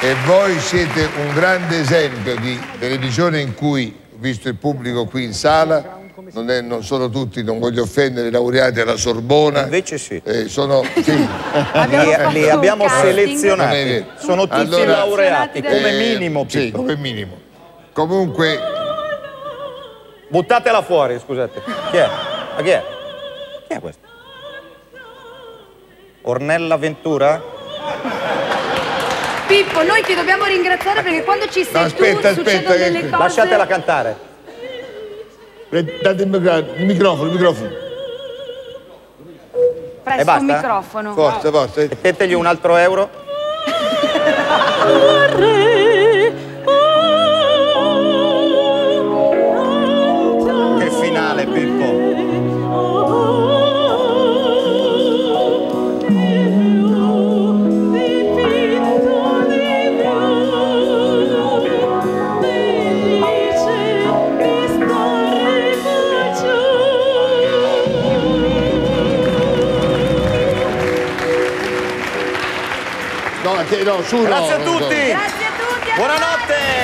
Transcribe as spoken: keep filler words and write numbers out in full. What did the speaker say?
E voi siete un grande esempio di televisione in cui, visto il pubblico qui in sala, non, è, non sono tutti, non voglio offendere, i laureati alla Sorbona. Invece sì. Eh, sono, sì. Li, li abbiamo selezionati. Sono tutti allora, laureati, come eh, minimo. Sì, Pippo. come minimo. Comunque... Buttatela fuori, scusate. Chi è? Ma chi è? Chi è questo? Ornella Ventura? Pippo, noi ti dobbiamo ringraziare perché quando ci sei no, aspetta, tu aspetta, succedono che... delle cose... Lasciatela cantare. Date il microfono, il microfono. Presto un microfono. Forza, forza. Mettetegli un altro euro. Che finale, Pippo. No, no, su, Grazie no, a tutti. Grazie a tutti. Buonanotte.